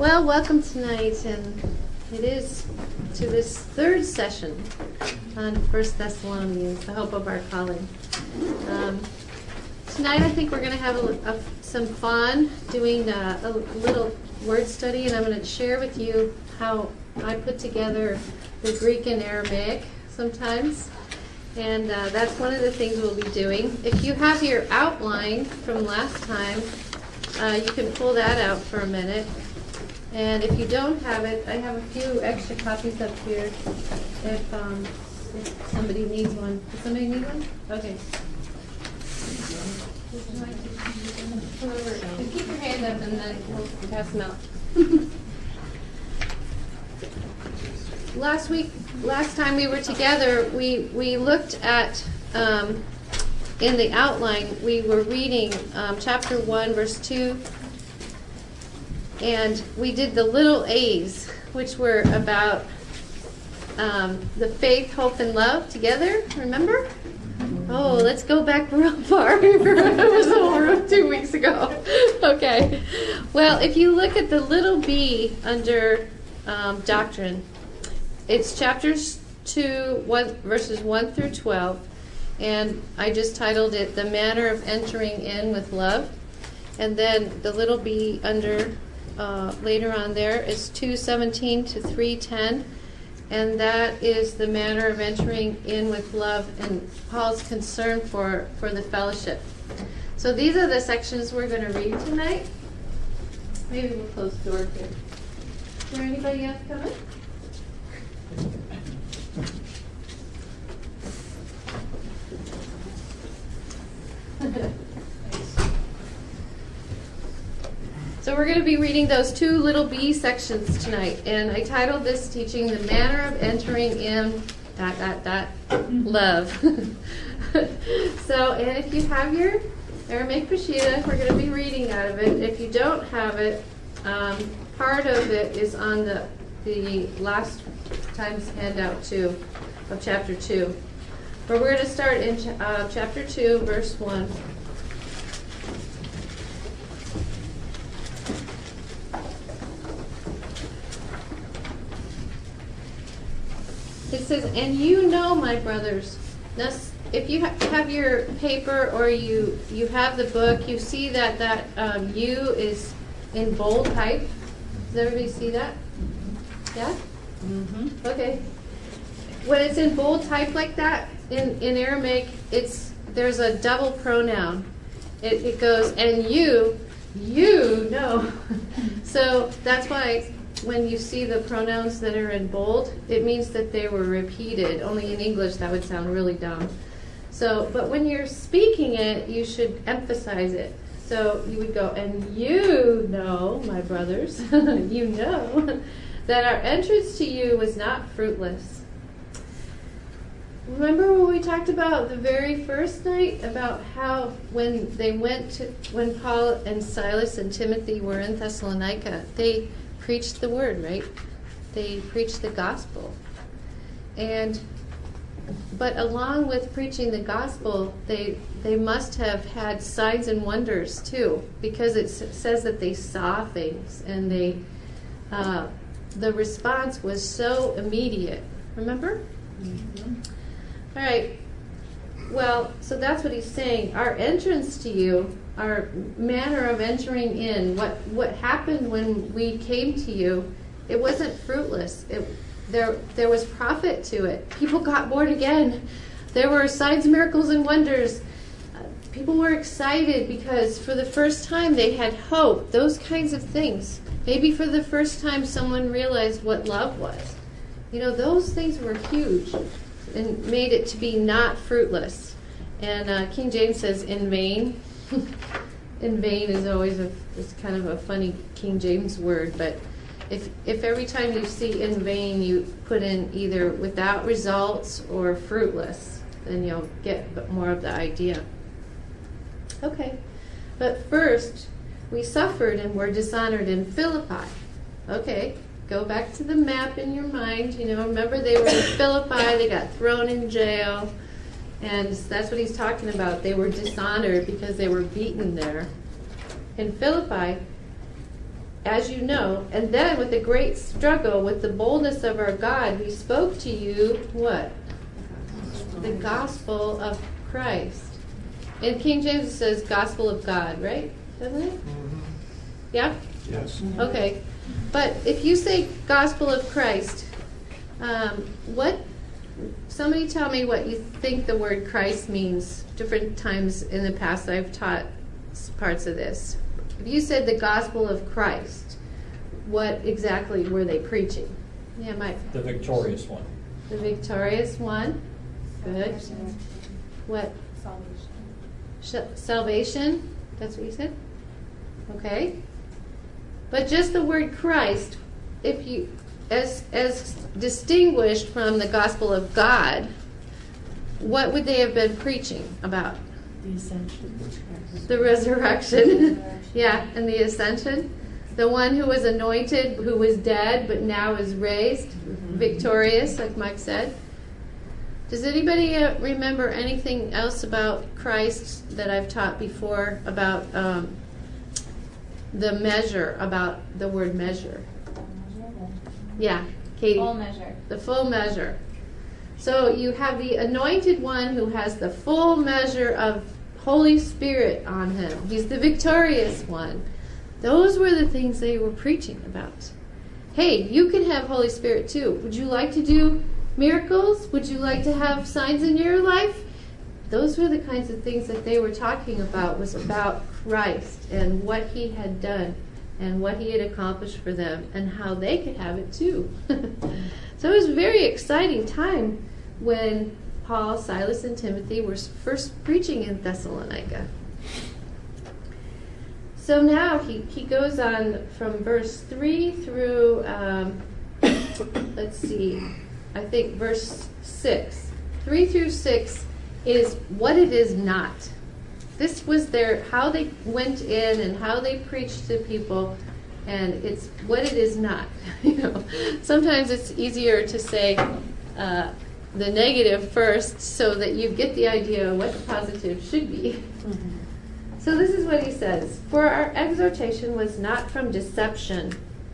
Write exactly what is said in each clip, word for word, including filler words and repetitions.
Well, welcome tonight, and it is to this third session on First Thessalonians, the hope of our calling. Um, tonight, I think we're going to have a, a, some fun doing a, a little word study, and I'm going to share with you how I put together the Greek and Aramaic sometimes, and uh, that's one of the things we'll be doing. If you have your outline from last time, uh, you can pull that out for a minute. And if you don't have it, I have a few extra copies up here if, um, if somebody needs one. Does somebody need one? Okay. Whoever, keep your hand up and then we'll pass them out. Last week, last time we were together, we, we looked at, um, in the outline, we were reading um, chapter one, verse two. And we did the little A's, which were about um, the faith, hope, and love together. Remember? Oh, let's go back real far. It was over two weeks ago. Okay. Well, if you look at the little B under um, doctrine, it's chapters two, one, verses one through twelve. And I just titled it, The Manner of Entering In with Love. And then the little B under Uh, later on there is two seventeen to three ten, and that is the manner of entering in with love and Paul's concern for, for the fellowship. So these are the sections we're going to read tonight. Maybe we'll close the door here. Is there anybody else coming? So we're going to be reading those two little B sections tonight, and I titled this teaching, The Manner of Entering in, dot, dot, dot, love. So, and if you have your Aramaic Peshitta, we're going to be reading out of it. If you don't have it, um, part of it is on the, the last time's handout too, of chapter two. But we're going to start in ch- uh, chapter two, verse one. It says, and you know, my brothers. Now, if you ha- have your paper or you, you have the book, you see that that um, you is in bold type. Does everybody see that? Yeah? Mm-hmm. Okay. When it's in bold type like that, in, in Aramaic, it's there's a double pronoun. It, it goes, and you, you know. So that's why when you see the pronouns that are in bold, it means that they were repeated. Only in English that would sound really dumb. So, but when you're speaking it, you should emphasize it. So you would go, and you know, my brothers, you know, that our entrance to you was not fruitless. Remember when we talked about the very first night about how when they went to, when Paul and Silas and Timothy were in Thessalonica, they preached the word, right? They preached the gospel. And but along with preaching the gospel, they they must have had signs and wonders too, because it s- says that they saw things, and they uh, the response was so immediate. Remember? Mm-hmm. All right. Well, so that's what he's saying. Our entrance to you, our manner of entering in, what what happened when we came to you, it wasn't fruitless. It, there there was profit to it. People got born again. There were signs, miracles, and wonders. Uh, people were excited because for the first time they had hope. Those kinds of things. Maybe for the first time someone realized what love was. You know, those things were huge and made it to be not fruitless. And uh, King James says, in vain. In vain is always a is kind of a funny King James word, but if if every time you see in vain you put in either without results or fruitless, then you'll get more of the idea. Okay, but first we suffered and were dishonored in Philippi. Okay, go back to the map in your mind. You know, remember they were in Philippi, they got thrown in jail. And that's what he's talking about. They were dishonored because they were beaten there. In Philippi, as you know, and then with a great struggle with the boldness of our God, we spoke to you what? The gospel of Christ. In King James it says gospel of God, right? Doesn't it? Mm-hmm. Yeah? Yes. Okay. But if you say gospel of Christ, um, what, somebody tell me what you think the word Christ means. Different times in the past I've taught parts of this. If you said the gospel of Christ, what exactly were they preaching? Yeah, Mike. The victorious one. The victorious one. Good. What? Salvation. Sh- salvation? That's what you said? Okay. But just the word Christ, if you, as as distinguished from the gospel of God, what would they have been preaching about? The ascension. The resurrection. Yeah, and the ascension. The one who was anointed, who was dead, but now is raised, mm-hmm. victorious, like Mike said. Does anybody uh, remember anything else about Christ that I've taught before about um, the measure, about the word measure? Yeah, Katie. Full measure. The full measure. So you have the anointed one who has the full measure of Holy Spirit on him. He's the victorious one. Those were the things they were preaching about. Hey, you can have Holy Spirit too. Would you like to do miracles? Would you like to have signs in your life? Those were the kinds of things that they were talking about, was about Christ and what he had done and what he had accomplished for them and how they could have it too. So it was a very exciting time when Paul, Silas, and Timothy were first preaching in Thessalonica. So now he, he goes on from verse three through, um, let's see, I think verse six. three through six is what it is not. This was their, how they went in and how they preached to people, and it's what it is not. You know, sometimes it's easier to say uh, the negative first so that you get the idea of what the positive should be. Mm-hmm. So this is what he says. For our exhortation was not from deception,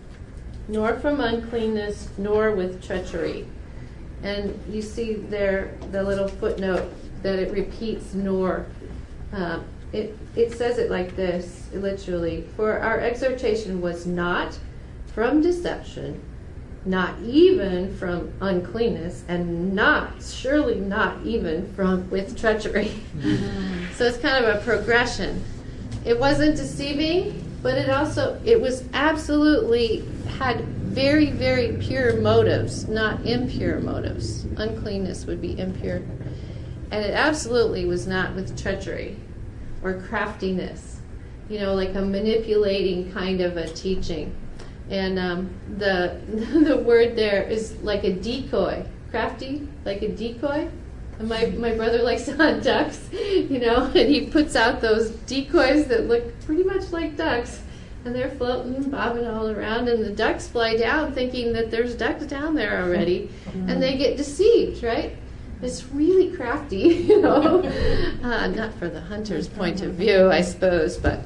nor from uncleanness, nor with treachery. And you see there the little footnote that it repeats nor. Uh, it, it says it like this, literally. For our exhortation was not from deception, not even from uncleanness, and not, surely not even from with treachery. Mm-hmm. So it's kind of a progression. It wasn't deceiving, but it also, it was absolutely, had very, very pure motives, not impure motives. Uncleanness would be impure. And it absolutely was not with treachery or craftiness, you know, like a manipulating kind of a teaching. And um, the the word there is like a decoy, crafty, like a decoy. And my, my brother likes to hunt ducks, you know, and he puts out those decoys that look pretty much like ducks. And they're floating, bobbing all around, and the ducks fly down thinking that there's ducks down there already. And they get deceived, right? It's really crafty, you know. Uh, not for the hunter's point of view, I suppose, but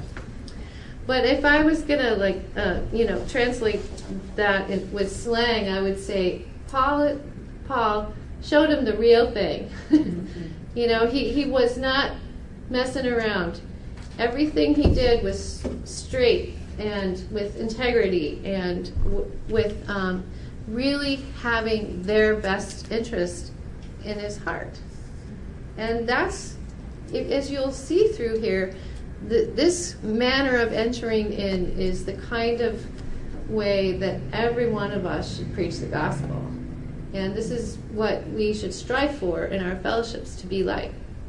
but if I was gonna like uh, you know translate that in, with slang, I would say Paul Paul showed him the real thing. You know, he he was not messing around. Everything he did was straight and with integrity and w- with um, really having their best interest in his heart. And that's, as you'll see through here, the, this manner of entering in is the kind of way that every one of us should preach the gospel. And this is what we should strive for in our fellowships to be like.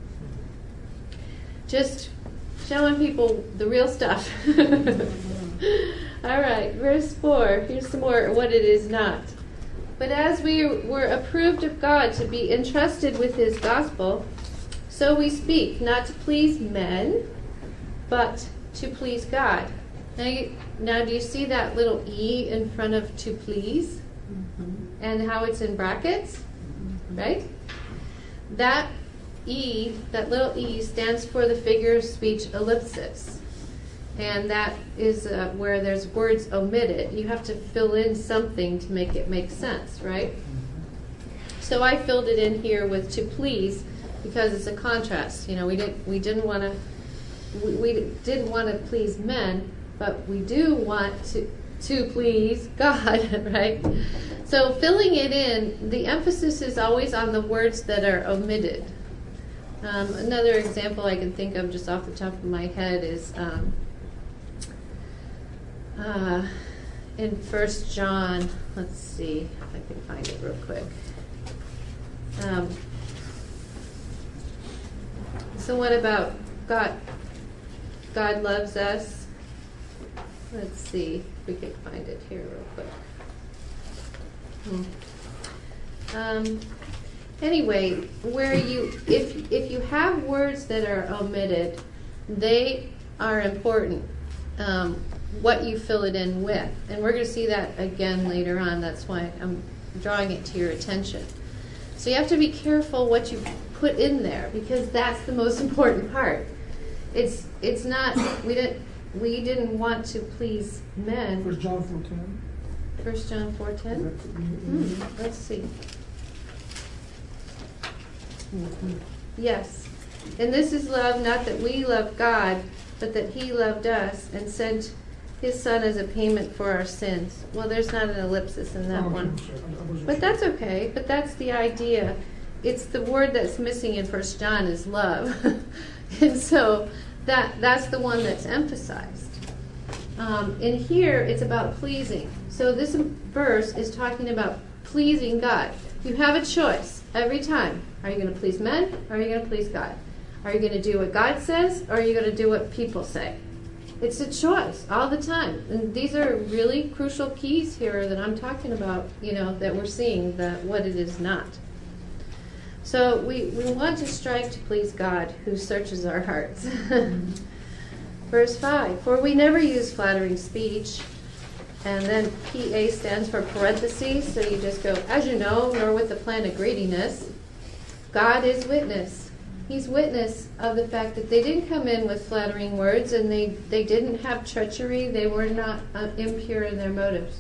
Just showing people the real stuff. All right, verse four. Here's some more what it is not. But as we were approved of God to be entrusted with his gospel, so we speak, not to please men, but to please God. Now, you, now do you see that little E in front of to please? Mm-hmm. And how it's in brackets? Mm-hmm. Right? That E, that little E, stands for the figure of speech ellipsis. And that is uh, where there's words omitted. You have to fill in something to make it make sense, right? So I filled it in here with to please because it's a contrast. You know, we didn't we didn't want to we, we didn't want to please men, but we do want to to please God, right? So filling it in, the emphasis is always on the words that are omitted. Um, another example I can think of just off the top of my head is um, uh, in First John. Let's see if I can find it real quick. Um, so what about God? God loves us. Let's see if we can find it here real quick. Hmm. Um, anyway, where you if if you have words that are omitted, they are important. Um, what you fill it in with, and we're going to see that again later on. That's why I'm drawing it to your attention. So you have to be careful what you put in there because that's the most important part. It's it's not we didn't we didn't want to please men. First John four ten. First John four ten. Hmm, let's see. Yes, and this is love, not that we love God, but that He loved us and sent His Son as a payment for our sins. Well, there's not an ellipsis in that Oh, one. sure. I wasn't But sure. that's okay. But that's the idea. It's the word that's missing in First John is love, and so that that's the one that's emphasized. Um, in here, it's about pleasing. So this verse is talking about pleasing God. You have a choice every time. Are you going to please men, or are you going to please God? Are you going to do what God says, or are you going to do what people say? It's a choice all the time. And these are really crucial keys here that I'm talking about, you know, that we're seeing, that what it is not. So we, we want to strive to please God who searches our hearts. Verse five, for we never use flattering speech. And then P A stands for parentheses, so you just go, as you know, nor with the plan of greediness. God is witness. He's witness of the fact that they didn't come in with flattering words, and they, they didn't have treachery. They were not uh, impure in their motives.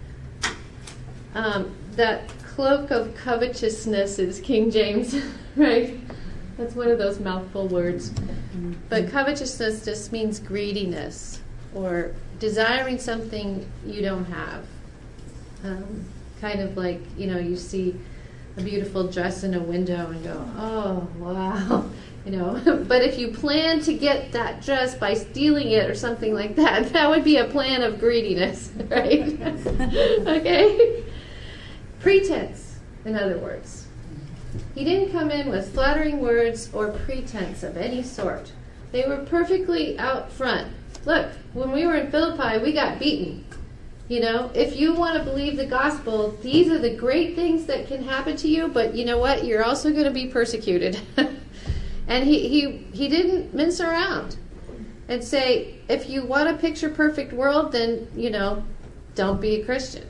Um, that cloak of covetousness is King James, right? That's one of those mouthful words. But covetousness just means greediness or desiring something you don't have. Um, kind of like, you know, you see a beautiful dress in a window and go, oh, wow, you know. But if you plan to get that dress by stealing it or something like that, that would be a plan of greediness, right? Okay? Pretense, in other words. He didn't come in with flattering words or pretense of any sort. They were perfectly out front. Look, when we were in Philippi, we got beaten. You know, if you want to believe the gospel, these are the great things that can happen to you, but you know what? You're also going to be persecuted. And he, he, he didn't mince around and say, if you want a picture perfect world, then, you know, don't be a Christian.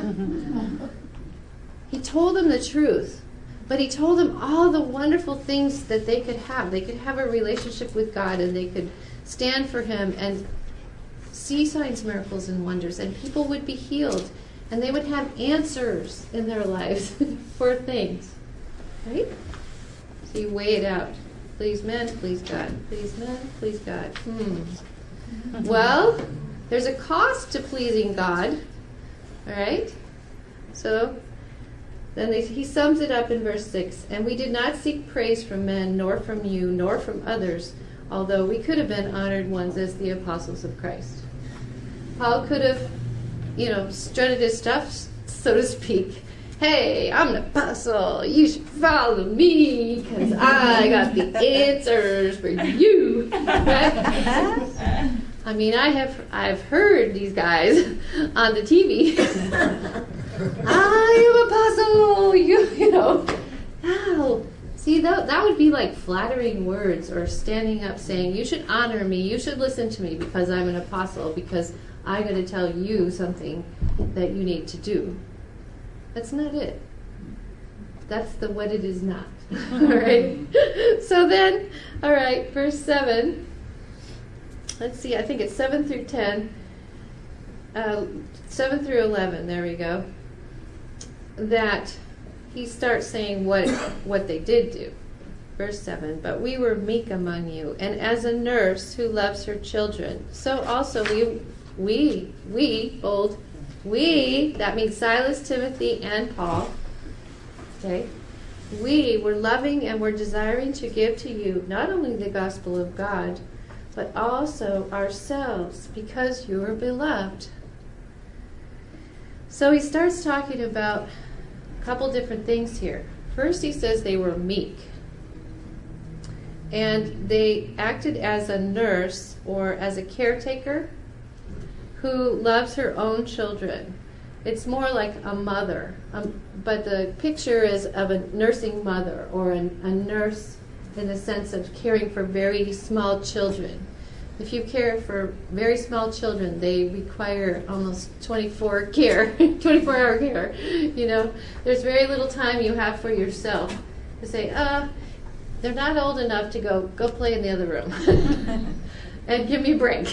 He told them the truth, but he told them all the wonderful things that they could have. They could have a relationship with God, and they could stand for him and see signs, miracles, and wonders, and people would be healed, and they would have answers in their lives for things, right? So you weigh it out. Please men, please God. Please men, please God. Hmm. Well, there's a cost to pleasing God, all right? So then they, he sums it up in verse six, and we did not seek praise from men, nor from you, nor from others, although we could have been honored ones as the apostles of Christ. Paul could have, you know, strutted his stuff, so to speak. Hey, I'm an apostle. You should follow me because I got the answers for you. Right? I mean, I have I've heard these guys on the T V. I am apostle. You you know. Wow. See, that, that would be like flattering words or standing up saying, you should honor me, you should listen to me because I'm an apostle, because I'm going to tell you something that you need to do. That's not it. That's the what it is not. All right. So then, all right, verse seven. let's see, I think it's seven through ten, uh, seven through eleven, there we go, that he starts saying what what they did do. Verse seven, but we were meek among you, and as a nurse who loves her children, so also we, we, we, bold, we, that means Silas, Timothy, and Paul, okay, we were loving and were desiring to give to you not only the gospel of God, but also ourselves, because you are beloved. So he starts talking about a couple different things here. First, he says they were meek. And they acted as a nurse or as a caretaker who loves her own children. It's more like a mother, um, but the picture is of a nursing mother or an, a nurse in the sense of caring for very small children. If you care for very small children, they require almost twenty-four care, twenty-four hour care. You know, there's very little time you have for yourself to say, uh, they're not old enough to go, go play in the other room and give me a break.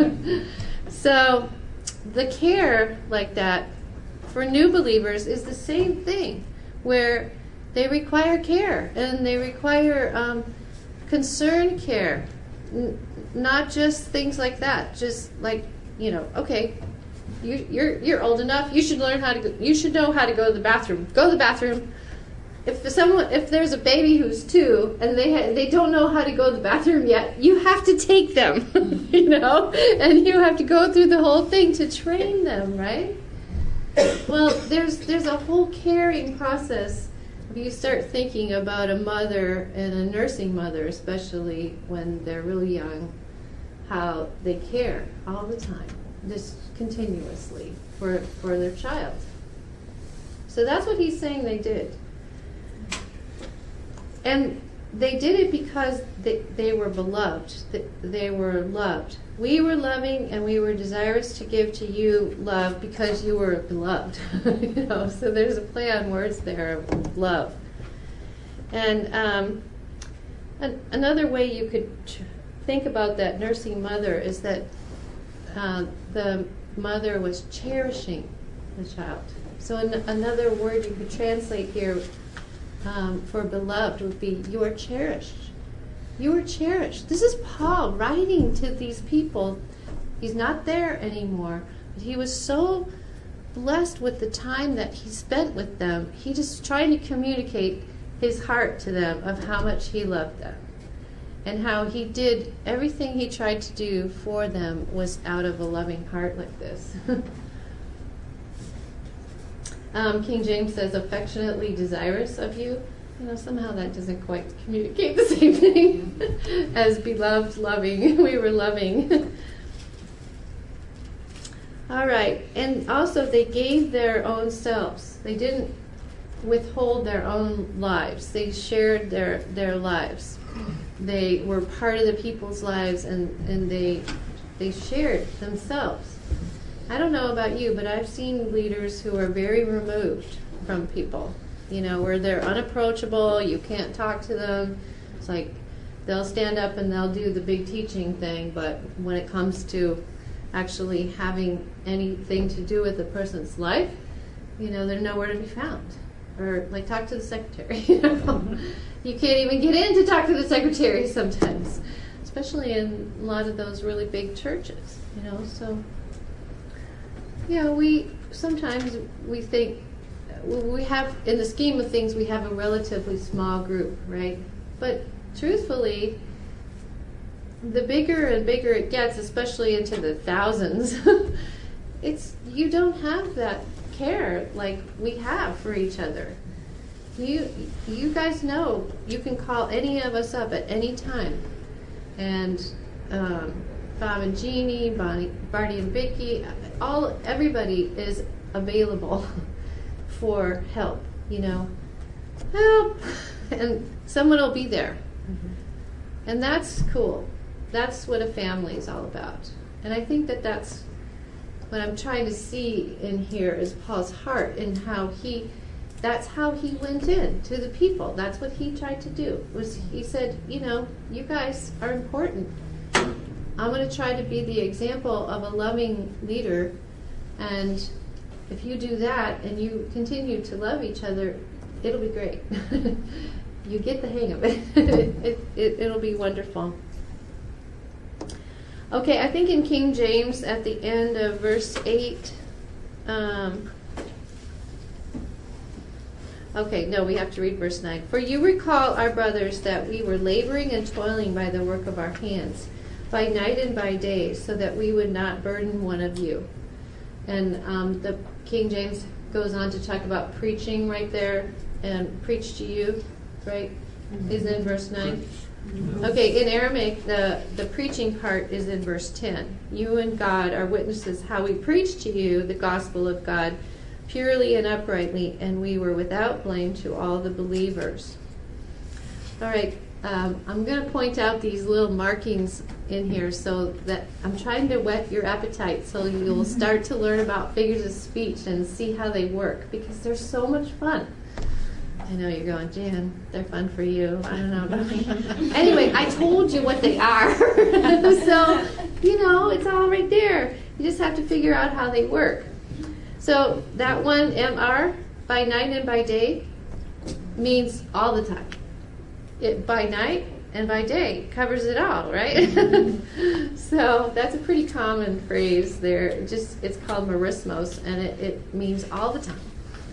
So the care like that for new believers is the same thing, where they require care and they require um, concerned care. N- not just things like that, just like, you know, okay, you, you're you're old enough, you should learn how to go, you should know how to go to the bathroom. Go to the bathroom. If someone, if there's a baby who's two and they ha- they don't know how to go to the bathroom yet, you have to take them, you know, and you have to go through the whole thing to train them, right? Well, there's there's a whole caring process. If you start thinking about a mother and a nursing mother, especially when they're really young, how they care all the time, just continuously for for their child. So that's what he's saying they did. And they did it because they, they were beloved. They, they were loved. We were loving and we were desirous to give to you love because you were beloved. You know, so there's a play on words there of love. And um, an, another way you could ch- think about that nursing mother is that uh, the mother was cherishing the child. So an, another word you could translate here Um, for beloved would be you are cherished. You are cherished. This is Paul writing to these people. He's not there anymore, but he was so blessed with the time that he spent with them. He just trying to communicate his heart to them of how much he loved them and how he did everything he tried to do for them was out of a loving heart like this. Um, King James says, affectionately desirous of you. You know, somehow that doesn't quite communicate the same thing as beloved, loving. We were loving. All right. And also they gave their own selves. They didn't withhold their own lives. They shared their, their lives. They were part of the people's lives, and, and they they shared themselves. I don't know about you, but I've seen leaders who are very removed from people, you know, where they're unapproachable, you can't talk to them. It's like they'll stand up and they'll do the big teaching thing, but when it comes to actually having anything to do with a person's life, you know, they're nowhere to be found. Or like talk to the secretary, you know. You can't even get in to talk to the secretary sometimes, especially in a lot of those really big churches, you know, so... Yeah, we sometimes we think we have, in the scheme of things, we have a relatively small group, right? But truthfully, the bigger and bigger it gets, especially into the thousands, it's you don't have that care like we have for each other. You you guys know you can call any of us up at any time, and um, Bob and Jeannie, Bonnie, Barney and Vicky, all everybody is available for help. You know, help, and someone will be there, mm-hmm. And that's cool. That's what a family is all about. And I think that that's what I'm trying to see in here is Paul's heart and how he. That's how he went in to the people. That's what he tried to do. Was he said, you know, you guys are important. I'm going to try to be the example of a loving leader, and if you do that and you continue to love each other, it'll be great. You get the hang of it. it, it. It'll be wonderful. Okay, I think in King James at the end of verse eight, um, okay, no, we have to read verse nine. For you recall, our brothers, that we were laboring and toiling by the work of our hands, by night and by day, so that we would not burden one of you. And um, the King James goes on to talk about preaching right there, and preach to you, right? Mm-hmm. Is in verse nine. Okay, in Aramaic, the, the preaching part is in verse ten. You and God are witnesses how we preached to you the gospel of God purely and uprightly, and we were without blame to all the believers. All right, um, I'm going to point out these little markings in here so that I'm trying to whet your appetite so you'll start to learn about figures of speech and see how they work, because they're so much fun. I know you're going, Jan, they're fun for you. I don't know. Anyway, I told you what they are. So, you know, it's all right there. You just have to figure out how they work. So that one, M R, by night and by day, means all the time. It by night and by day covers it all, right? So that's a pretty common phrase there. It just it's called merismos, and it, it means all the time.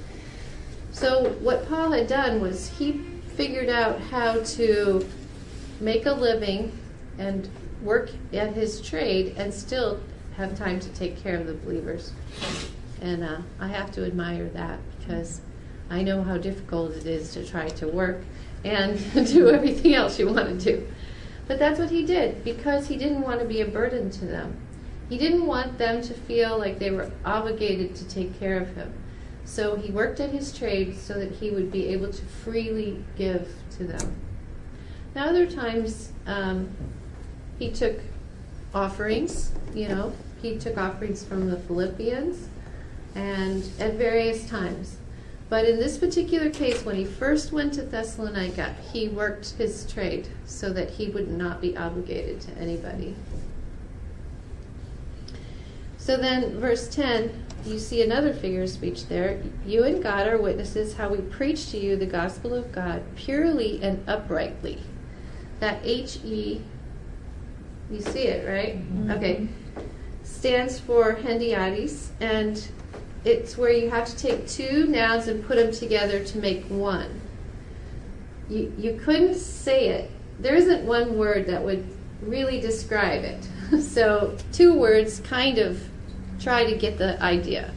So what Paul had done was he figured out how to make a living and work at his trade and still have time to take care of the believers. And uh, I have to admire that, because I know how difficult it is to try to work and do everything else you want to do. But that's what he did, because he didn't want to be a burden to them. He didn't want them to feel like they were obligated to take care of him. So he worked at his trade so that he would be able to freely give to them. Now other times um, he took offerings, you know, he took offerings from the Philippians, and at various times. But in this particular case, when he first went to Thessalonica, he worked his trade so that he would not be obligated to anybody. So then, verse ten, you see another figure of speech there. You and God are witnesses how we preach to you the gospel of God purely and uprightly. That H E, you see it, right? Mm-hmm. Okay. Stands for hendiadis, and it's where you have to take two nouns and put them together to make one. You you couldn't say it. There isn't one word that would really describe it. So two words kind of try to get the idea.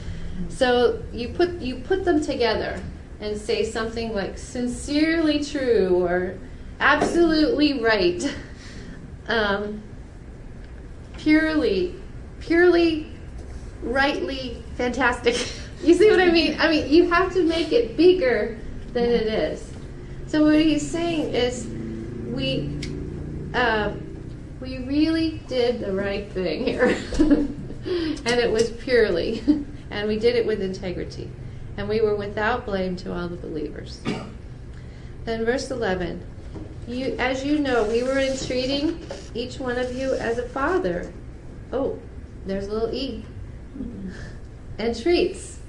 So you put you put them together and say something like sincerely true or absolutely right, um, purely, purely, rightly fantastic. You see what I mean? I mean, you have to make it bigger than it is. So what he's saying is, we uh, we really did the right thing here. And it was purely, and we did it with integrity, and we were without blame to all the believers. Then verse eleven, you, as you know, we were entreating each one of you as a father. Oh, there's a little E. Entreats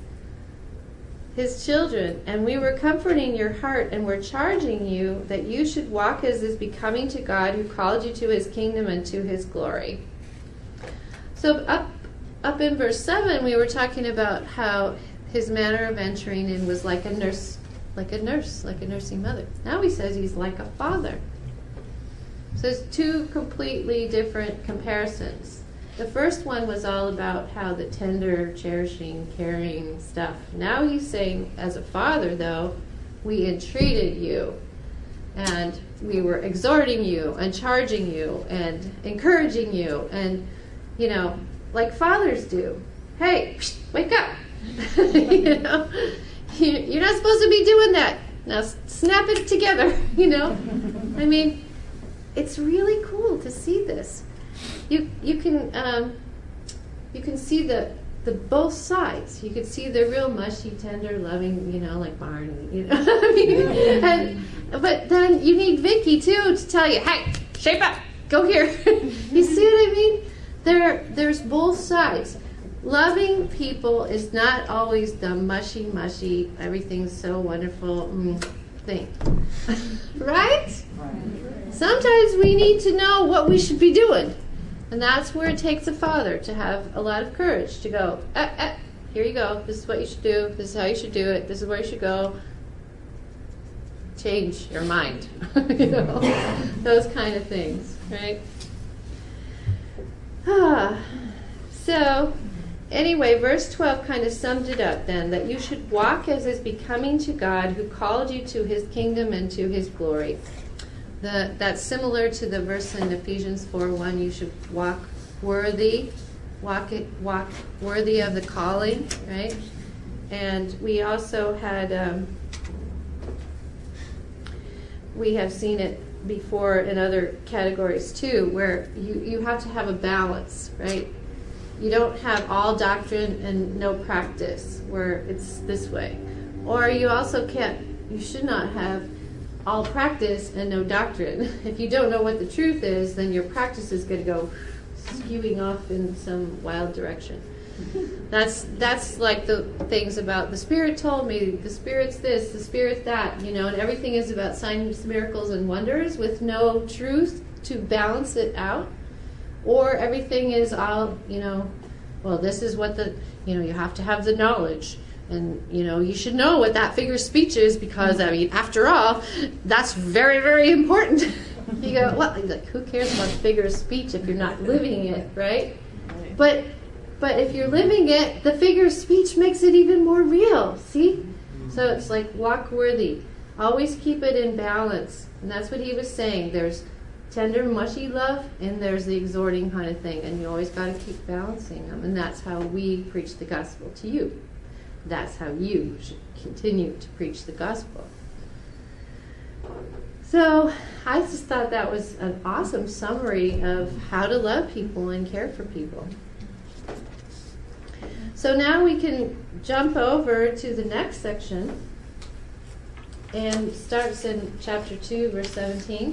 his children, and we were comforting your heart, and were charging you that you should walk as is becoming to God, who called you to his kingdom and to his glory. So up Up in verse seven, we were talking about how his manner of entering in was like a nurse, like a nurse, like a nursing mother. Now he says he's like a father. So it's two completely different comparisons. The first one was all about how the tender, cherishing, caring stuff. Now he's saying, as a father, though, we entreated you, and we were exhorting you, and charging you, and encouraging you, and, you know, like fathers do. Hey, wake up. You know, you're not supposed to be doing that. Now snap it together, you know. I mean, it's really cool to see this. You you can um, you can see the the both sides. You can see the real mushy, tender, loving, you know, like Barney, you know. I mean, and, but then you need Vicky too to tell you, hey, shape up. go here. You see what I mean? There, there's both sides. Loving people is not always the mushy, mushy, everything's so wonderful mm, thing. Right? Sometimes we need to know what we should be doing. And that's where it takes a father to have a lot of courage to go, eh, eh, here you go. This is what you should do. This is how you should do it. This is where you should go. Change your mind. You know, those kind of things, right? Ah, so, anyway, verse twelve kind of summed it up then, that you should walk as is becoming to God who called you to his kingdom and to his glory. The, that's similar to the verse in Ephesians four one, you should walk worthy, walk it, walk worthy of the calling, right? And we also had, um, we have seen it before in other categories too, where you, you have to have a balance, right? You don't have all doctrine and no practice, where it's this way. Or you also can't, you should not have all practice and no doctrine. If you don't know what the truth is, then your practice is going to go skewing off in some wild direction. That's that's like the things about the Spirit told me, the Spirit's this, the Spirit's that, you know, and everything is about signs, miracles, and wonders with no truth to balance it out. Or everything is all, you know, well, this is what the, you know, you have to have the knowledge. And, you know, you should know what that figure of speech is because, I mean, after all, that's very, very important. You go, well, like, who cares about figure of speech if you're not living it, right? But but if you're living it, the figure of speech makes it even more real, see? So it's like walk worthy. Always keep it in balance. And that's what he was saying. There's tender, mushy love, and there's the exhorting kind of thing. And you always got to keep balancing them. And that's how we preach the gospel to you. That's how you should continue to preach the gospel. So I just thought that was an awesome summary of how to love people and care for people. So now we can jump over to the next section, and starts in chapter two, verse seventeen.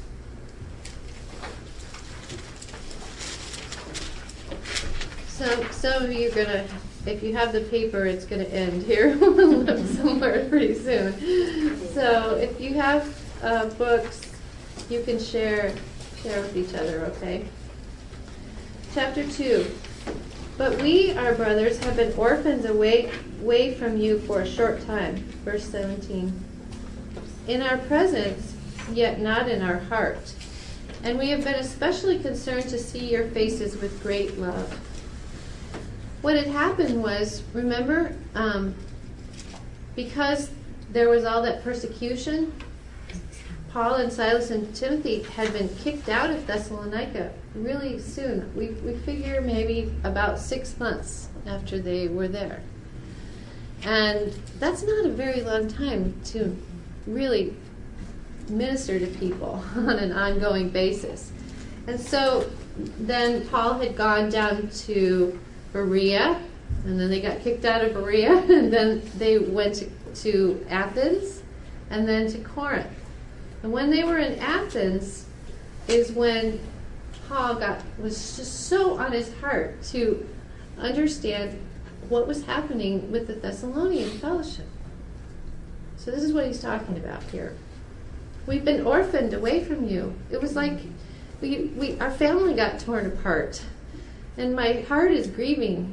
Some some of you are gonna, if you have the paper, it's gonna end here somewhere pretty soon. So if you have uh, books, you can share share with each other. Okay. Chapter two. But we, our brothers, have been orphans away, away from you for a short time. Verse seventeen. In our presence, yet not in our heart. And we have been especially concerned to see your faces with great love. What had happened was, remember, um, because there was all that persecution, Paul and Silas and Timothy had been kicked out of Thessalonica really soon. We we figure maybe about six months after they were there. And that's not a very long time to really minister to people on an ongoing basis. And so then Paul had gone down to Berea, and then they got kicked out of Berea, and then they went to, to Athens, and then to Corinth. And when they were in Athens is when Paul got was just so on his heart to understand what was happening with the Thessalonian fellowship. So this is what he's talking about here. We've been orphaned away from you. It was like we, we our family got torn apart. And my heart is grieving.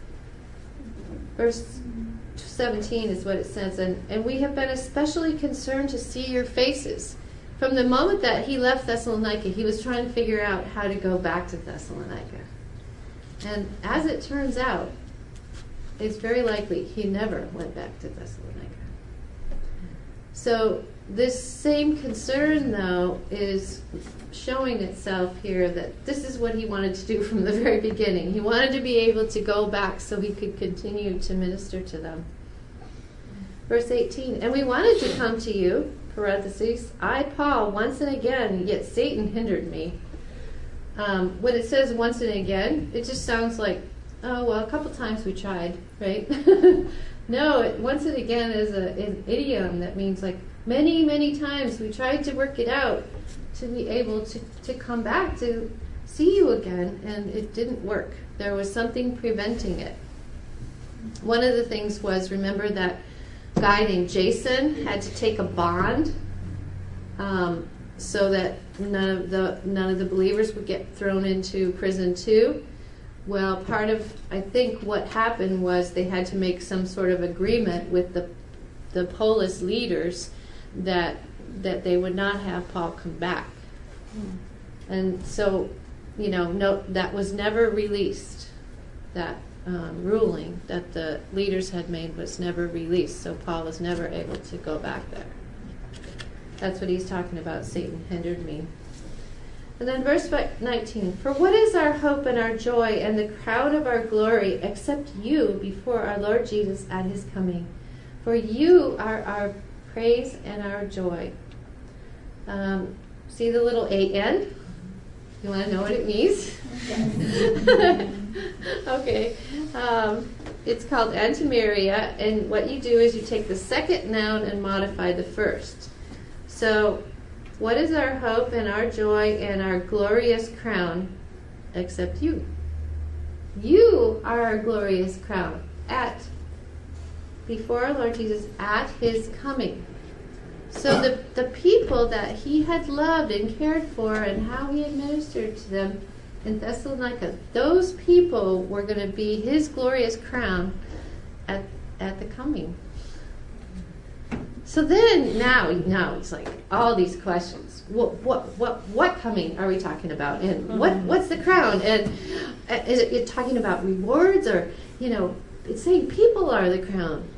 Verse seventeen is what it says. And, and we have been especially concerned to see your faces. From the moment that he left Thessalonica, he was trying to figure out how to go back to Thessalonica. And as it turns out, it's very likely he never went back to Thessalonica. So this same concern, though, is showing itself here that this is what he wanted to do from the very beginning. He wanted to be able to go back so he could continue to minister to them. Verse eighteen, and we wanted to come to you, parentheses, I, Paul, once and again, yet Satan hindered me. Um, when it says once and again, it just sounds like, oh, well, a couple times we tried, right? No, it, once and again is a, an idiom that means like many, many times we tried to work it out to be able to, to come back to see you again, and it didn't work. There was something preventing it. One of the things was, remember that guy named Jason had to take a bond um, so that none of the none of the believers would get thrown into prison too. Well, part of, I think what happened was they had to make some sort of agreement with the the Polish leaders that that they would not have Paul come back. Mm. And so, you know, no, that was never released. That um, ruling that the leaders had made was never released, so Paul was never able to go back there. That's what he's talking about, Satan hindered me. And then verse nineteen, for what is our hope and our joy and the crown of our glory except you before our Lord Jesus at his coming? For you are our praise and our joy. Um, see the little A N? You want to know what it means? Okay. Um, it's called antimeria, and what you do is you take the second noun and modify the first. So, what is our hope and our joy and our glorious crown except you? You are our glorious crown at, before our Lord Jesus, at his coming. So the, the people that he had loved and cared for and how he had ministered to them in Thessalonica, those people were going to be his glorious crown at at the coming. So then now now it's like all these questions. What what what what coming are we talking about? And mm-hmm. what what's the crown? And uh, is it, it talking about rewards, or, you know, it's saying people are the crown.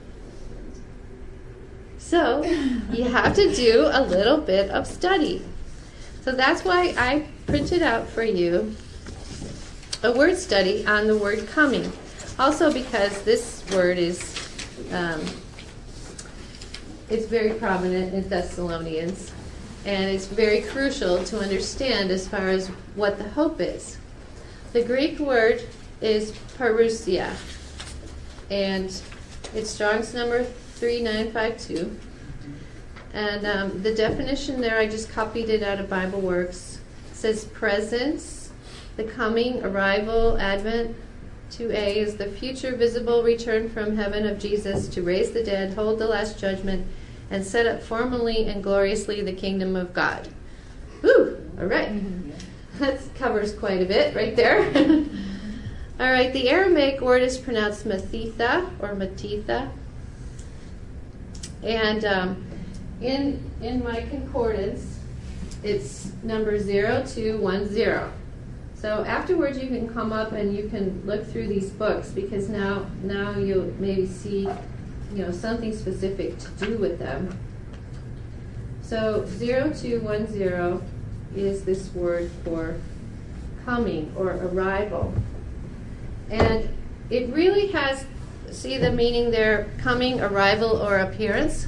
So you have to do a little bit of study. So that's why I printed out for you a word study on the word coming. Also because this word is um, it's very prominent in Thessalonians, and it's very crucial to understand as far as what the hope is. The Greek word is parousia, and it's Strong's number three nine five two. And um, the definition there, I just copied it out of Bible Works. It says presence, the coming, arrival, advent. two A is the future visible return from heaven of Jesus to raise the dead, hold the last judgment, and set up formally and gloriously the kingdom of God. Woo! All right. That covers quite a bit right there. All right, the Aramaic word is pronounced Mathitha or Matitha. And um, in in my concordance, it's number zero two one zero. So afterwards you can come up and you can look through these books, because now now you'll maybe see, you know, something specific to do with them. So zero two one zero is this word for coming or arrival. And it really has, see the meaning there, coming, arrival, or appearance?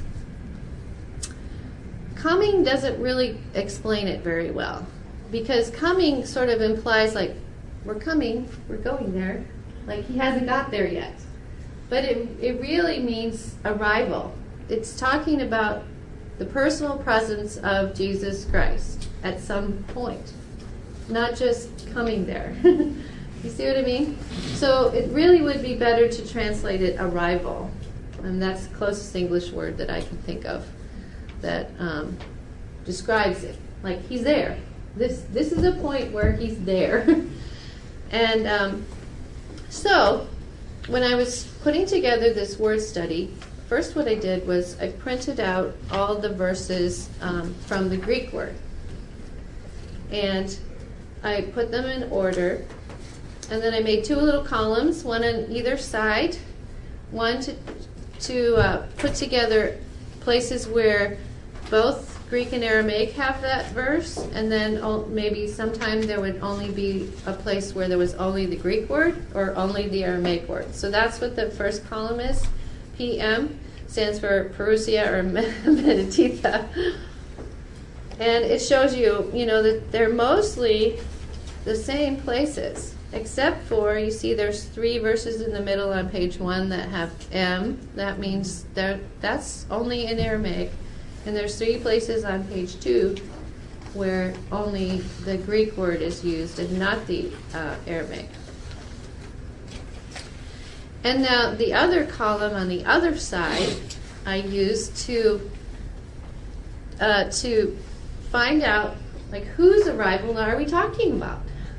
Coming doesn't really explain it very well, because coming sort of implies like, we're coming, we're going there, like he hasn't got there yet. But it, it really means arrival. It's talking about the personal presence of Jesus Christ at some point, not just coming there. You see what I mean? So it really would be better to translate it arrival. And that's the closest English word that I can think of that um, describes it. Like, he's there. This this is a point where he's there. And um, so when I was putting together this word study, first what I did was I printed out all the verses um, from the Greek word. And I put them in order. And then I made two little columns, one on either side, one to, to uh, put together places where both Greek and Aramaic have that verse, and then maybe sometime there would only be a place where there was only the Greek word or only the Aramaic word. So that's what the first column is. P M stands for Parousia or Medititha. And it shows you, you know, that they're mostly the same places, except for, you see there's three verses in the middle on page one that have M. That means that's only in Aramaic. And there's three places on page two where only the Greek word is used and not the uh, Aramaic. And now the other column on the other side I use to uh, to find out, like, whose arrival are we talking about?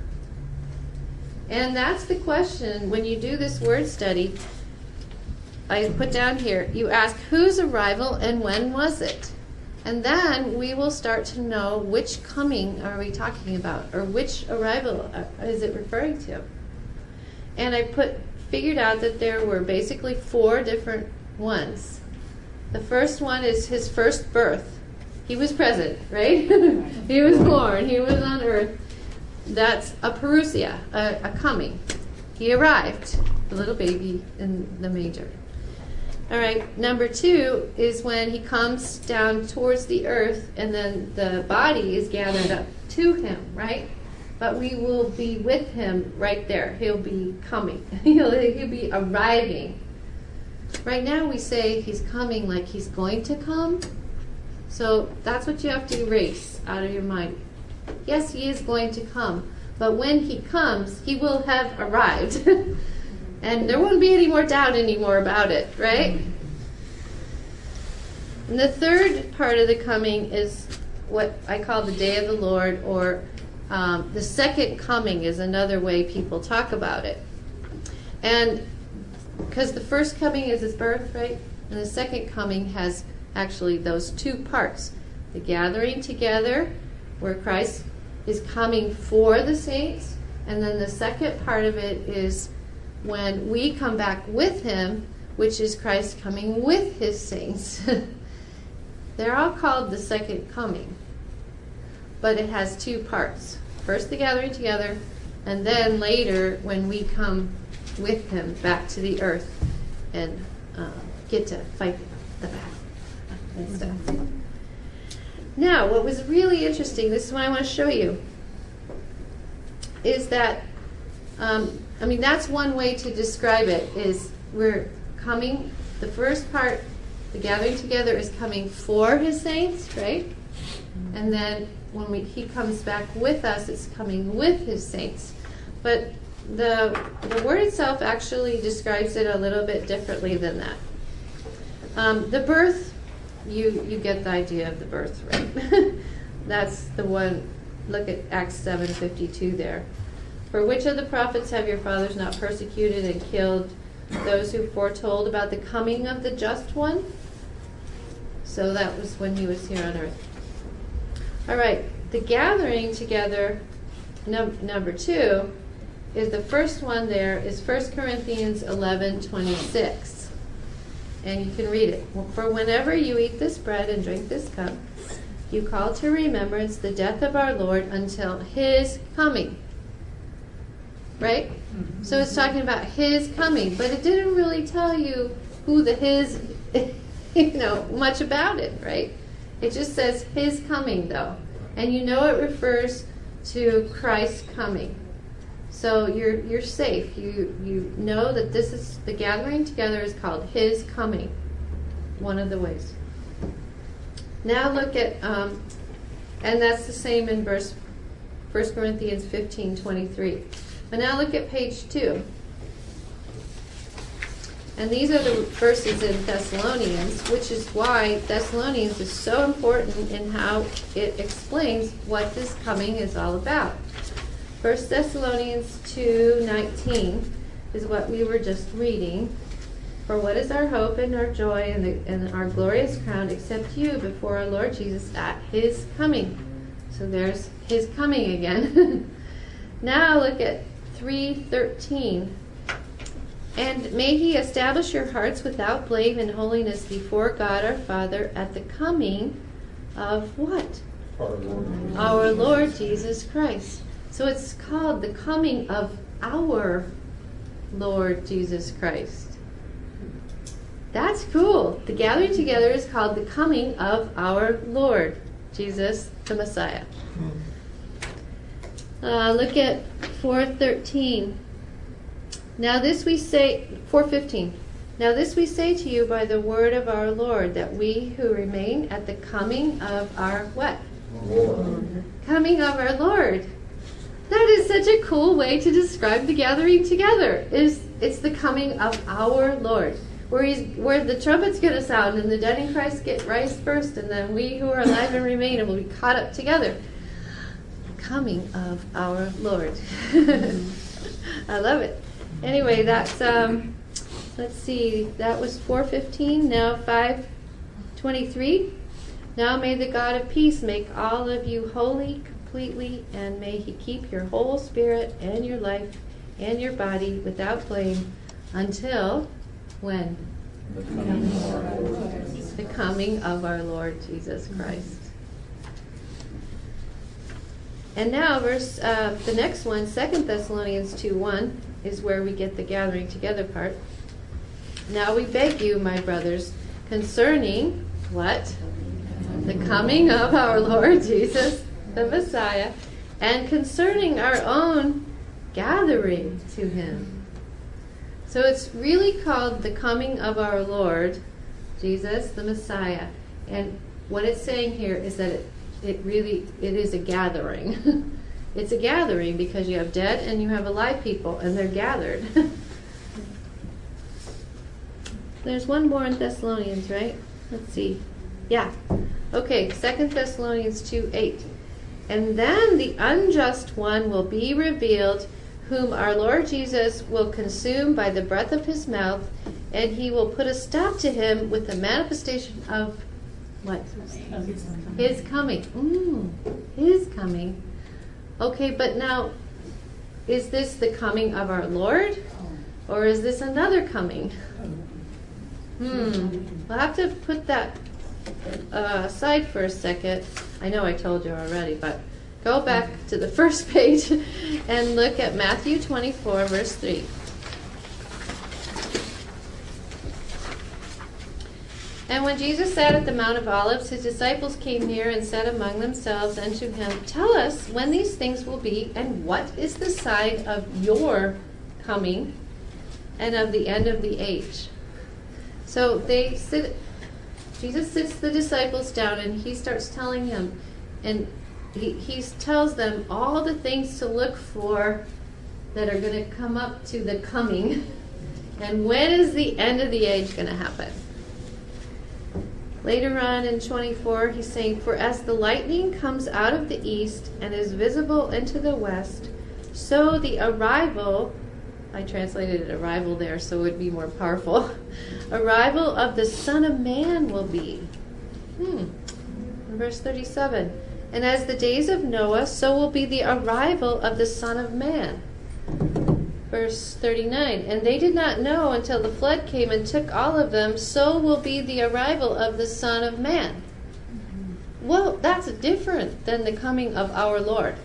And that's the question when you do this word study. I put down here, you ask whose arrival and when was it? And then we will start to know which coming are we talking about, or which arrival is it referring to. And I put figured out that there were basically four different ones. The first one is his first birth. He was present, right? He was born. He was on earth. That's a parousia, a, a coming. He arrived, the little baby in the manger. All right, number two is when he comes down towards the earth and then the body is gathered up to him, right? But we will be with him right there. He'll be coming. he'll, he'll be arriving. Right now we say he's coming like he's going to come. So that's what you have to erase out of your mind. Yes, he is going to come. But when he comes, he will have arrived. And there won't be any more doubt anymore about it, right? And the third part of the coming is what I call the day of the Lord, or um, the second coming is another way people talk about it. And because the first coming is his birth, right? And the second coming has actually those two parts. The gathering together, where Christ is coming for the saints, and then the second part of it is when we come back with him, which is Christ coming with his saints. They're all called the second coming, but it has two parts. First the gathering together, and then later when we come with him back to the earth and uh, get to fight the battle and stuff. Now, what was really interesting, this is what I want to show you, is that, um, I mean, that's one way to describe it, is we're coming, the first part, the gathering together is coming for his saints, right? And then when we, he comes back with us, it's coming with his saints. But the, the word itself actually describes it a little bit differently than that. Um, the birth, you you get the idea of the birth, right? That's the one, look at Acts seven fifty-two there. For which of the prophets have your fathers not persecuted and killed those who foretold about the coming of the just one? So that was when he was here on earth. All right, the gathering together, num- number two, is the first one there is First Corinthians eleven twenty-six. And you can read it. For whenever you eat this bread and drink this cup, you call to remembrance the death of our Lord until his coming. Right? Mm-hmm. So it's talking about his coming, but it didn't really tell you who the his, you know, much about it, right? It just says his coming, though. And you know it refers to Christ's coming. So you're you're safe. You you know that this is, the gathering together is called his coming. One of the ways. Now look at, um, and that's the same in verse First Corinthians fifteen twenty-three. But now look at page two. And these are the verses in Thessalonians, which is why Thessalonians is so important in how it explains what this coming is all about. First Thessalonians two nineteen is what we were just reading. For what is our hope and our joy and, the, and our glorious crown except you before our Lord Jesus at his coming? So there's his coming again. Now look at three thirteen. And may he establish your hearts without blame and holiness before God our Father at the coming of what? Our Lord, Our Lord Jesus Christ. So it's called the coming of our Lord Jesus Christ. That's cool. The gathering together is called the coming of our Lord Jesus the Messiah. Uh, look at four thirteen. Now this we say, four fifteen. Now this we say to you by the word of our Lord, that we who remain at the coming of our what? Lord. Coming of our Lord. That is such a cool way to describe the gathering together. Is it's the coming of our Lord, where he's where the trumpet's going to sound and the dead in Christ get rise first, and then we who are alive and remain will be caught up together. Coming of our Lord. I love it. Anyway, that's um, let's see. That was four fifteen. Now five twenty-three. Now may the God of peace make all of you holy completely, and may he keep your whole spirit and your life and your body without blame until when? The coming of our Lord. The coming of our Lord Jesus Christ. And now verse uh, the next one, Second Thessalonians two one, is where we get the gathering together part. Now we beg you, my brothers, concerning what? The coming of our Lord Jesus, the Messiah, and concerning our own gathering to him. So it's really called the coming of our Lord Jesus, the Messiah. And what it's saying here is that it, it really, it is a gathering. It's a gathering because you have dead and you have alive people, and they're gathered. There's one more in Thessalonians, right? Let's see. Yeah. Okay, Second Thessalonians two eight. And then the unjust one will be revealed, whom our Lord Jesus will consume by the breath of his mouth, and he will put a stop to him with the manifestation of what? His coming. Mm, his coming. Okay, but now, is this the coming of our Lord? Or is this another coming? Hmm. We'll have to put that uh, aside for a second. I know I told you already, but go back to the first page and look at Matthew twenty-four, verse three. And when Jesus sat at the Mount of Olives, his disciples came near and said among themselves unto him, Tell us when these things will be, and what is the sign of your coming and of the end of the age? So they sit, Jesus sits the disciples down, and he starts telling them, and he, he tells them all the things to look for that are going to come up to the coming. And when is the end of the age going to happen? Later on in twenty-four, he's saying, For as the lightning comes out of the east and is visible into the west, so the arrival, I translated it arrival there so it would be more powerful, arrival of the Son of Man will be. Hmm. In verse thirty-seven, And as the days of Noah, so will be the arrival of the Son of Man. Verse thirty-nine, And they did not know until the flood came and took all of them, so will be the arrival of the Son of Man. Well, that's different than the coming of our Lord.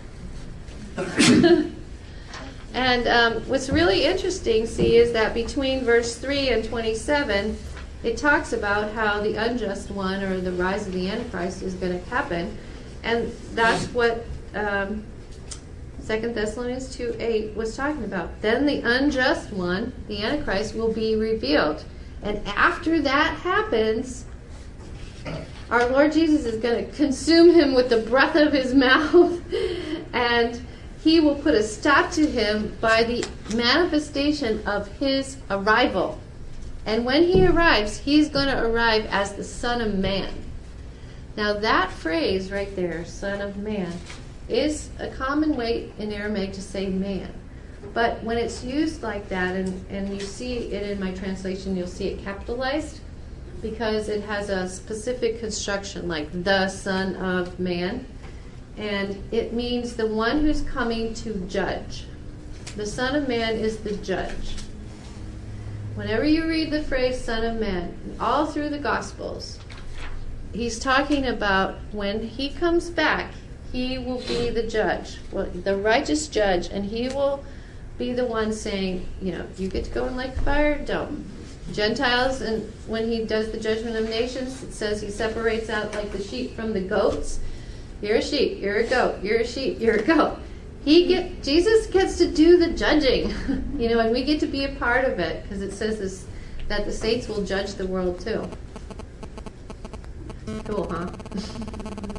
And um, what's really interesting, see, is that between verse three and twenty-seven, it talks about how the unjust one, or the rise of the Antichrist, is going to happen. And that's what um, Second Thessalonians two eight was talking about. Then the unjust one, the Antichrist, will be revealed. And after that happens, our Lord Jesus is going to consume him with the breath of his mouth, and he will put a stop to him by the manifestation of his arrival. And when he arrives, he's going to arrive as the Son of Man. Now that phrase right there, Son of Man, is a common way in Aramaic to say man. But when it's used like that, and, and you see it in my translation, you'll see it capitalized, because it has a specific construction, like the Son of Man. And it means the one who's coming to judge. The Son of Man is the judge. Whenever you read the phrase Son of Man, all through the Gospels, he's talking about when he comes back, he will be the judge, well, the righteous judge, and he will be the one saying, you know, you get to go in like fire, don't. Gentiles, and when he does the judgment of nations, it says he separates out like the sheep from the goats. You're a sheep, you're a goat, you're a sheep, you're a goat. He get Jesus gets to do the judging, you know, and we get to be a part of it, because it says this that the saints will judge the world too. Cool, huh?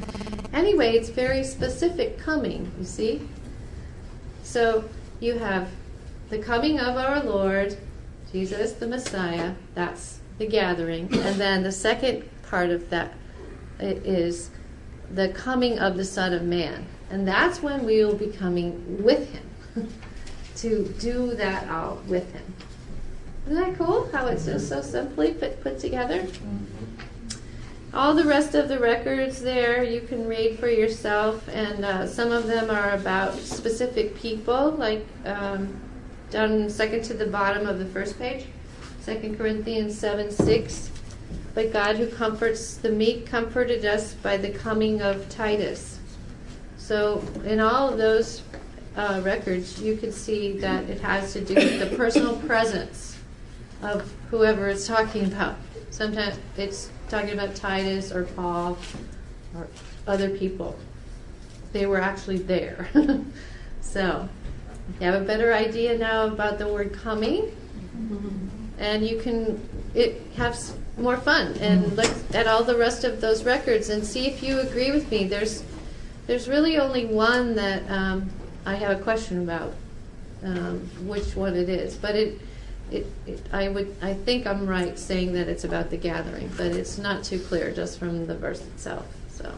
Anyway, it's very specific coming, you see? So you have the coming of our Lord, Jesus the Messiah, that's the gathering. And then the second part of that is the coming of the Son of Man. And that's when we will be coming with him, to do that all with him. Isn't that cool, how it's just so simply put, put together? All the rest of the records there you can read for yourself, and uh, some of them are about specific people, like um, down second to the bottom of the first page, Second Corinthians seven six. But God who comforts the meek comforted us by the coming of Titus. So in all of those uh, records, you can see that it has to do with the personal presence of whoever it's talking about. Sometimes it's talking about Titus or Paul or other people. They were actually there. So you have a better idea now about the word coming, and you can it have more fun and look at all the rest of those records and see if you agree with me. There's there's really only one that um, I have a question about, um, which one it is, but it. It, it, I would, I think I'm right saying that it's about the gathering, but it's not too clear just from the verse itself. So,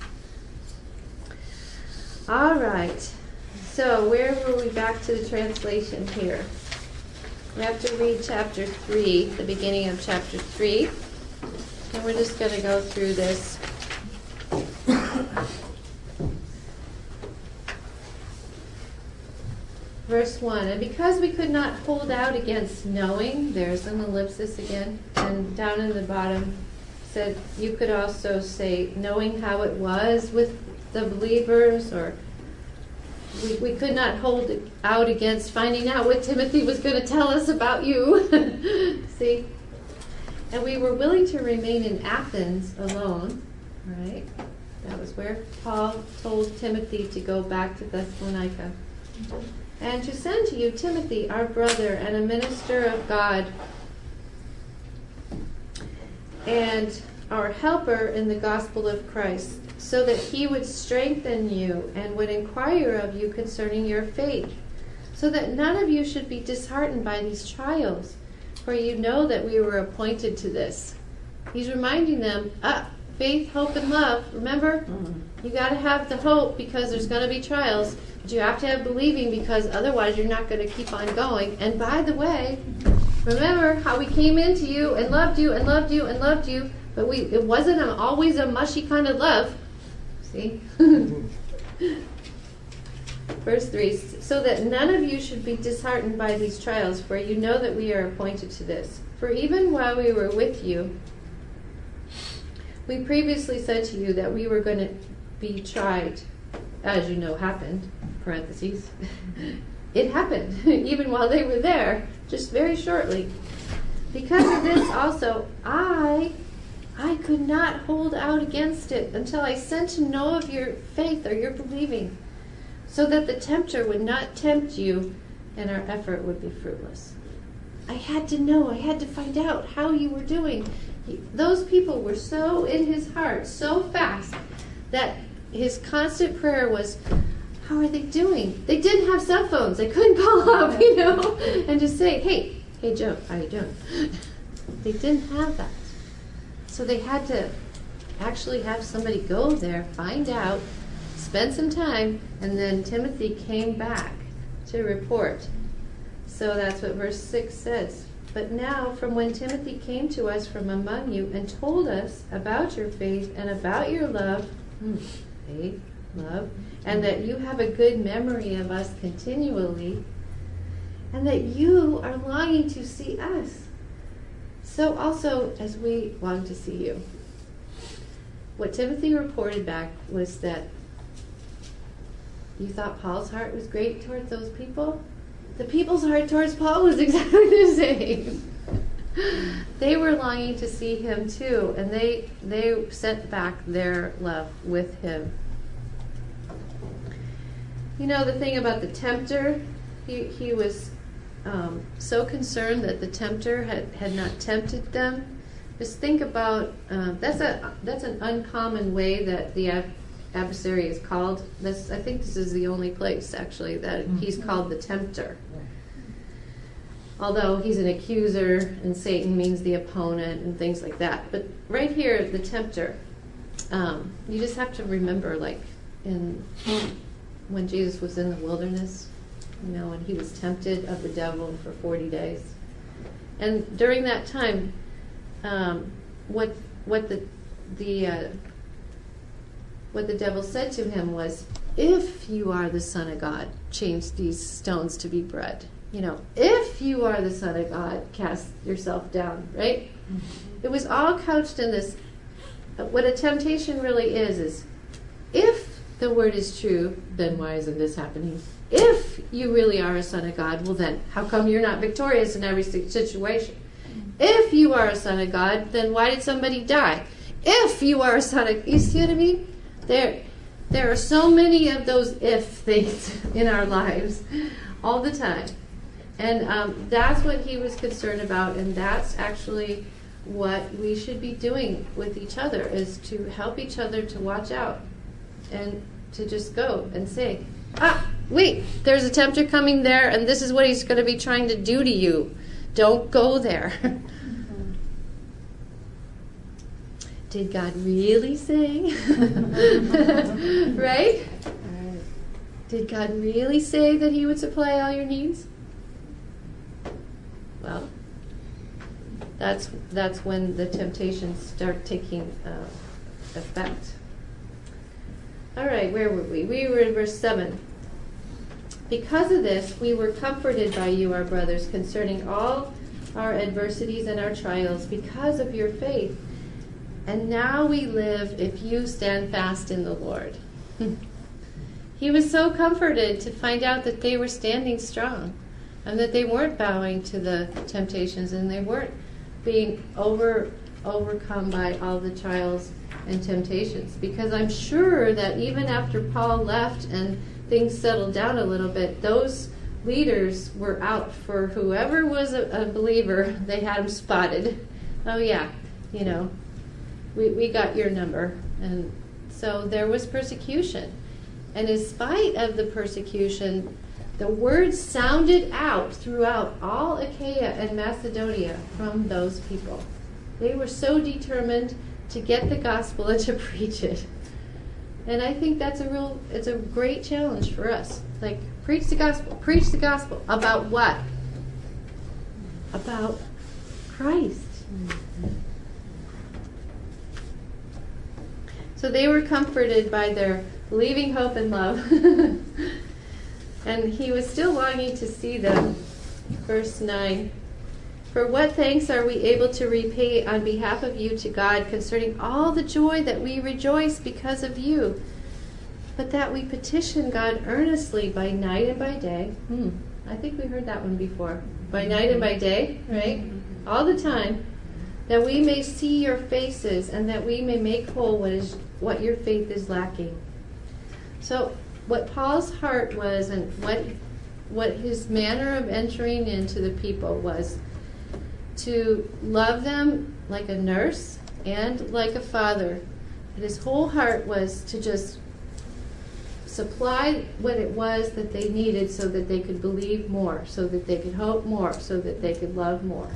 all right. So, where were we? Back to the translation here. We have to read chapter three, the beginning of chapter three, and we're just going to go through this. Verse one, and because we could not hold out against knowing, there's an ellipsis again, and down in the bottom said you could also say knowing how it was with the believers, or we, we could not hold out against finding out what Timothy was going to tell us about you. See? And we were willing to remain in Athens alone, right? That was where Paul told Timothy to go back to Thessalonica. And to send to you Timothy, our brother and a minister of God, and our helper in the gospel of Christ, so that he would strengthen you and would inquire of you concerning your faith, so that none of you should be disheartened by these trials, for you know that we were appointed to this. He's reminding them, ah, faith, hope, and love. Remember, mm-hmm. You got to have the hope because there's going to be trials. But you have to have believing because otherwise you're not going to keep on going. And by the way, remember how we came into you and loved you and loved you and loved you, but we it wasn't a, always a mushy kind of love. See? Verse three, so that none of you should be disheartened by these trials, for you know that we are appointed to this. For even while we were with you, we previously said to you that we were going to be tried, as you know happened, parentheses. It happened, even while they were there, just very shortly. Because of this also, I, I could not hold out against it until I sent to know of your faith or your believing, so that the tempter would not tempt you and our effort would be fruitless. I had to know, I had to find out how you were doing. He, those people were so in his heart, so fast, that his constant prayer was, how are they doing? They didn't have cell phones. They couldn't call up, you know, and just say, hey, hey, Joe, how you doing? They didn't have that. So they had to actually have somebody go there, find out, spend some time, and then Timothy came back to report. So that's what verse six says. But now, from when Timothy came to us from among you and told us about your faith and about your love, hmm, faith, love, and that you have a good memory of us continually, and that you are longing to see us, so also as we long to see you. What Timothy reported back was that you thought Paul's heart was great towards those people. The people's heart towards Paul was exactly the same. They were longing to see him too, and they they sent back their love with him. You know, the thing about the tempter, he, he was um, so concerned that the tempter had, had not tempted them. Just think about, uh, that's a that's an uncommon way that the adversary is called. This, I think this is the only place, actually, that he's called the tempter. Although he's an accuser, and Satan means the opponent and things like that. But right here, the tempter, um, you just have to remember, like, in when Jesus was in the wilderness, you know, and he was tempted of the devil for forty days. And during that time, um, what what the the uh, what the devil said to him was, "If you are the Son of God, change these stones to be bread." You know, if you are the Son of God, cast yourself down, right? Mm-hmm. It was all couched in this. What a temptation really is, is if the word is true, then why isn't this happening? If you really are a son of God, well then, how come you're not victorious in every situation? If you are a son of God, then why did somebody die? If you are a son of, you see what I mean? There, there are so many of those if things in our lives all the time. And um, that's what he was concerned about, and that's actually what we should be doing with each other, is to help each other to watch out and to just go and say, ah, wait, there's a tempter coming there, and this is what he's going to be trying to do to you. Don't go there. Did God really say? Right? Did God really say that he would supply all your needs? Well, that's that's when the temptations start taking uh, effect. All right, where were we? We were in verse seven. Because of this, we were comforted by you, our brothers, concerning all our adversities and our trials, because of your faith. And now we live if you stand fast in the Lord. He was so comforted to find out that they were standing strong, and that they weren't bowing to the temptations, and they weren't being over overcome by all the trials and temptations. Because I'm sure that even after Paul left and things settled down a little bit, those leaders were out for whoever was a, a believer. They had them spotted. Oh yeah, you know, we, we got your number. And so there was persecution. And in spite of the persecution, the word sounded out throughout all Achaia and Macedonia from those people. They were so determined to get the gospel and to preach it. And I think that's a real, it's a great challenge for us. Like, preach the gospel. Preach the gospel. About what? About Christ. Mm-hmm. So they were comforted by their believing hope and love. And he was still longing to see them. Verse nine. For what thanks are we able to repay on behalf of you to God concerning all the joy that we rejoice because of you, but that we petition God earnestly by night and by day. Hmm. I think we heard that one before. By night and by day, right? All the time. That we may see your faces and that we may make whole what is what your faith is lacking. So what Paul's heart was, and what what his manner of entering into the people was, to love them like a nurse and like a father. But his whole heart was to just supply what it was that they needed so that they could believe more, so that they could hope more, so that they could love more.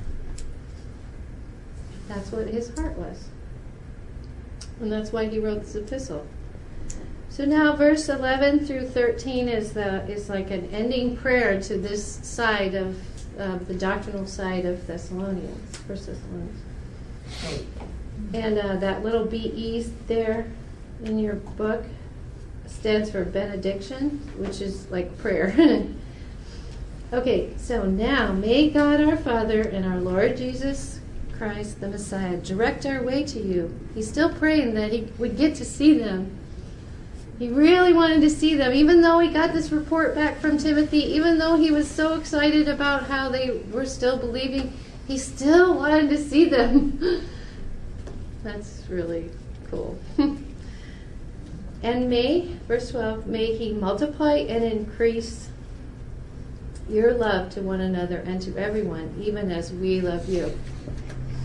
That's what his heart was. And that's why he wrote this epistle. So now verse eleven through thirteen is the is like an ending prayer to this side of uh, the doctrinal side of Thessalonians, First Thessalonians. And uh, that little B E there in your book stands for benediction, which is like prayer. Okay, so now may God our Father and our Lord Jesus Christ, the Messiah, direct our way to you. He's still praying that he would get to see them. He really wanted to see them, even though he got this report back from Timothy, even though he was so excited about how they were still believing, he still wanted to see them. That's really cool. And may, verse twelve, may he multiply and increase your love to one another and to everyone, even as we love you.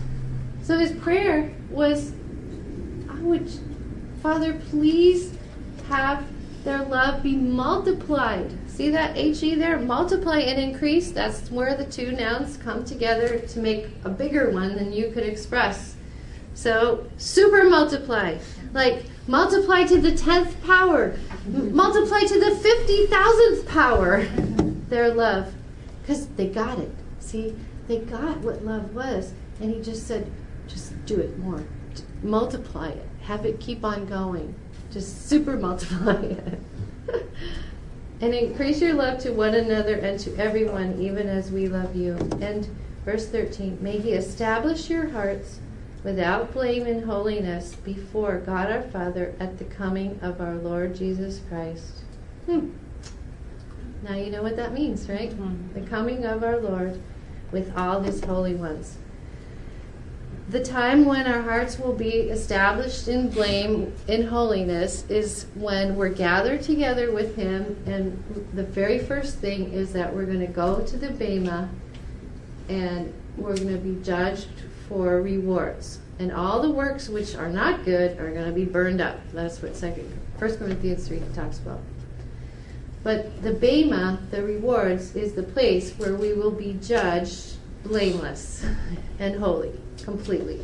So his prayer was, I would, Father, please have their love be multiplied. See that H E there? Multiply and increase. That's where the two nouns come together to make a bigger one than you could express. So, super multiply. Like, multiply to the tenth power. M- multiply to the fifty thousandth power. Their love. Because they got it. See? They got what love was. And he just said, just do it more. Multiply it. Have it keep on going. Just super multiply it. And increase your love to one another and to everyone, even as we love you. And verse thirteen, may he establish your hearts without blame in holiness before God our Father at the coming of our Lord Jesus Christ. Hmm. Now you know what that means, right? Mm-hmm. The coming of our Lord with all his holy ones. The time when our hearts will be established in blame, in holiness, is when we're gathered together with him, and the very first thing is that we're going to go to the Bema, and we're going to be judged for rewards. And all the works which are not good are going to be burned up. That's what Second, First Corinthians three talks about. But the Bema, the rewards, is the place where we will be judged blameless and holy, completely.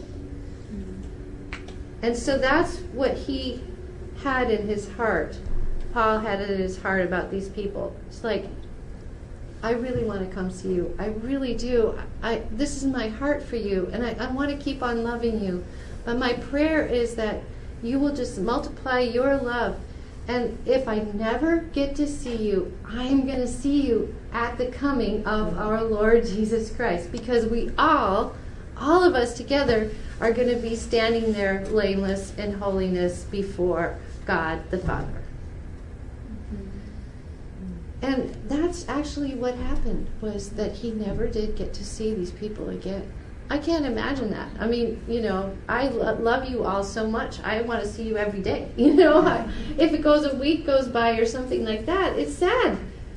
And so that's what he had in his heart. Paul had it in his heart about these people. It's like, I really want to come see you. I really do. I this is my heart for you, and I, I want to keep on loving you. But my prayer is that you will just multiply your love. And if I never get to see you, I'm going to see you at the coming of our Lord Jesus Christ. Because we all, all of us together, are going to be standing there blameless in holiness before God the Father. And that's actually what happened, was that he never did get to see these people again. I can't imagine that. I mean, you know, I lo- love you all so much. I want to see you every day. You know, I, if it goes a week goes by or something like that, it's sad.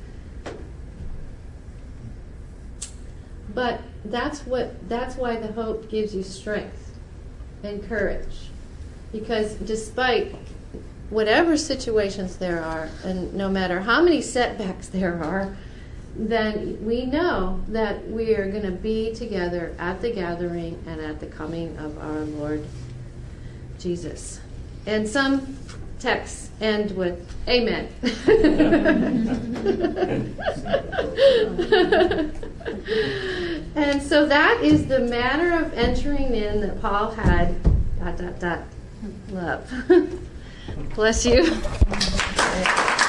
But that's what that's why the hope gives you strength and courage. Because despite whatever situations there are, and no matter how many setbacks there are, then we know that we are going to be together at the gathering and at the coming of our Lord Jesus. And some texts end with Amen. And so that is the manner of entering in that Paul had, dot, dot, dot, love. Bless you.